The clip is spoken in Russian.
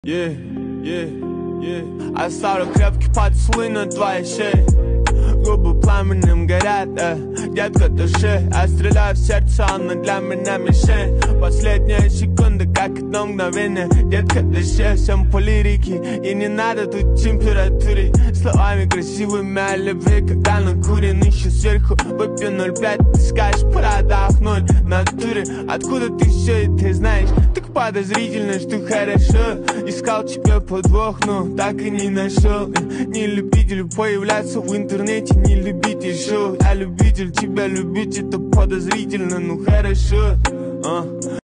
Yeah, yeah, yeah. Оставлю крепкий поцелуй на твоей шее. Губы пламенем горят, детка, дыши. Я стреляю в сердце, она для меня мишень. Последняя секунда, как одно мгновение. Детка, дыши, всем по лирике. И не надо тут температуры. Словами красивыми о любви, когда накурен еще сверху. Выпью 0,5, ты скажешь, пора отдохнуть в натуре. Откуда ты все это знаешь? Так подозрительно, что хорошо. Искал тебе подвох, но так и не нашел. Не любитель появляться в интернете, не любитель шоу. Я любитель тебя любить, это подозрительно, ну хорошо.